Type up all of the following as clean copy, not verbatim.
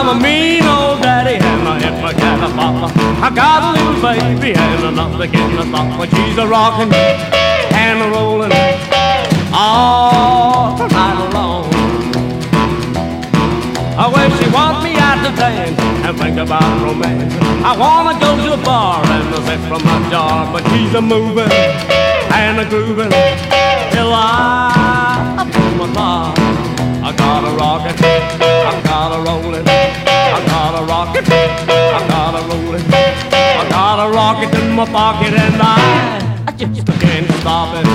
I'm a mean old daddy, and I hit my cat a papa. I got a little baby, and another kid in a sock, but she's a rockin' and a rollin' all night long. Well, she wants me out to dance and think about romance. I wanna go to a bar and a sip from my jar, but she's a moving and a grooving till I pull my bar. I gotta rock it, I gotta roll it, I gotta rock it, I gotta roll it, I gotta rock it in my pocket, and I just can't stop it.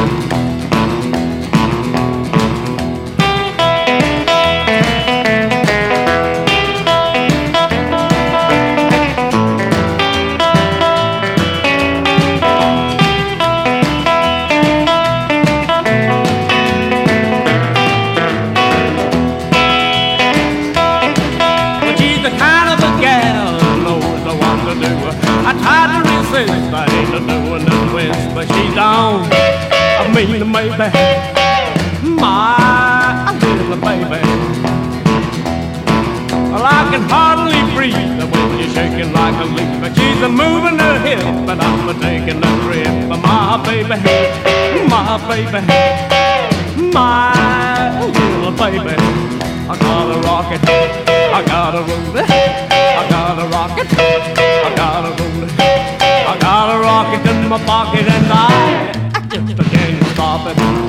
I tried to resist, I ain't a-doing the twist, but she's on. I mean, maybe my little baby. Well, I can hardly breathe the way she's shaking like a leaf, but she's a moving her hip, but I'm a taking a grip. My baby, my baby, my little baby. I gotta rock it, I gotta roll it, I gotta rock it, I gotta roll it, I gotta rock it in my pocket, and I just can't stop it.